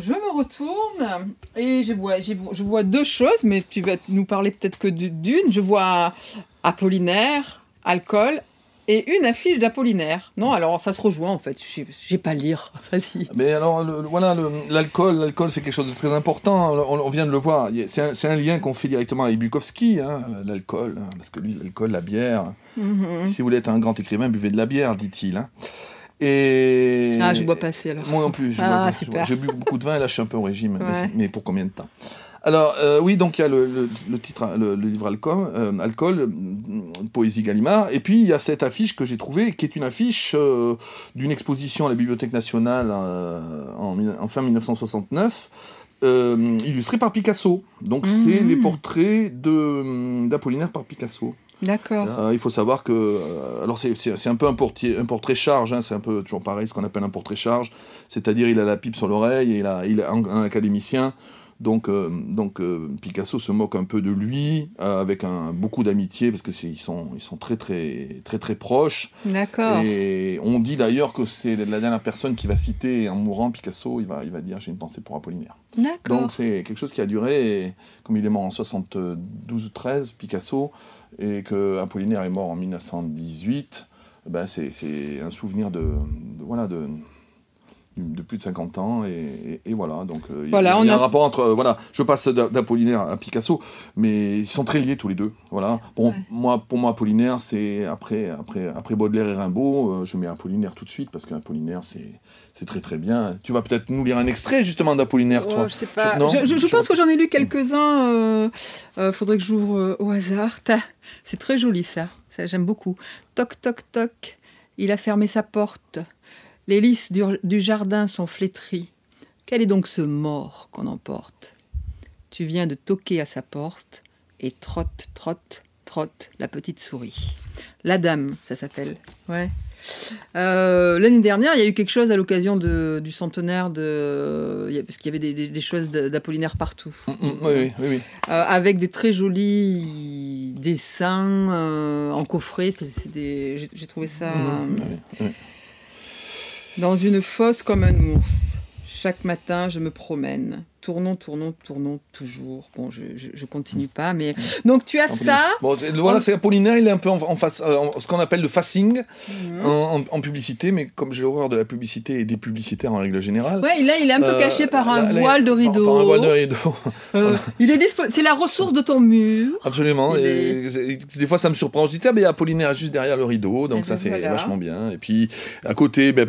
je me retourne et je vois deux choses, mais tu vas nous parler peut-être que d'une. Je vois Apollinaire, alcool, et une affiche d'Apollinaire. Non, alors ça se rejoint en fait. Je sais pas lire. Vas-y. Mais alors, l'alcool, c'est quelque chose de très important. On vient de le voir. C'est un lien qu'on fait directement avec Bukowski, hein, l'alcool. Hein, parce que lui, l'alcool, la bière. Mm-hmm. Si vous voulez être un grand écrivain, buvez de la bière, dit-il. Hein. Et... Ah, je bois pas assez alors. Moi non plus. J'ai bu beaucoup de vin et là, je suis un peu au régime. Ouais. Mais pour combien de temps ? Alors, oui, donc il y a le titre, le livre Alcool, Poésie Gallimard, et puis il y a cette affiche que j'ai trouvée, qui est une affiche d'une exposition à la Bibliothèque nationale en fin 1969, illustrée par Picasso. Donc c'est les portraits d'Apollinaire par Picasso. D'accord. Il faut savoir que, alors c'est un peu un portrait charge, hein, c'est un peu toujours pareil, ce qu'on appelle un portrait charge, c'est-à-dire il a la pipe sur l'oreille, et il a un académicien. Donc Picasso se moque un peu de lui, avec beaucoup d'amitié, parce qu'ils sont très très très très proches. D'accord. Et on dit d'ailleurs que c'est la dernière personne qui va citer en mourant Picasso, il va dire j'ai une pensée pour Apollinaire. D'accord. Donc c'est quelque chose qui a duré, et, comme il est mort en 72 ou 13, Picasso, et que Apollinaire est mort en 1918, ben c'est un souvenir de plus de 50 ans, et voilà, donc il y a un rapport entre, je passe d'Apollinaire à Picasso, mais ils sont très liés tous les deux, voilà. Bon, ouais. Pour moi, Apollinaire, c'est après Baudelaire et Rimbaud, je mets Apollinaire tout de suite, parce qu'Apollinaire, c'est très très bien. Tu vas peut-être nous lire un extrait, justement, d'Apollinaire, toi. Je sais pas, je pense que j'en ai lu quelques-uns, faudrait que j'ouvre au hasard. C'est très joli, ça j'aime beaucoup. Toc, toc, toc, il a fermé sa porte. Les lys du jardin sont flétris. Quel est donc ce mort qu'on emporte ? Tu viens de toquer à sa porte et trotte, trotte, trotte la petite souris. La dame, ça s'appelle. Ouais. L'année dernière, il y a eu quelque chose à l'occasion du centenaire parce qu'il y avait des choses d'Apollinaire partout. Oui. Avec des très jolis dessins en coffret. J'ai trouvé ça... Oui. Dans une fosse comme un ours. Chaque matin, je me promène. Tournons, toujours. Bon, je continue pas, mais... Donc, tu as ça... Bon, voilà, c'est Apollinaire, il est un peu en face, ce qu'on appelle le facing en publicité, mais comme j'ai horreur de la publicité et des publicitaires en règle générale... Ouais, là, il est un peu caché par un voile de rideau. Par un voile de rideau. Il est c'est la ressource de ton mur. Absolument. Et des fois, ça me surprend. Je dis, mais Apollinaire est juste derrière le rideau, donc ça, c'est vachement bien. Et puis, à côté,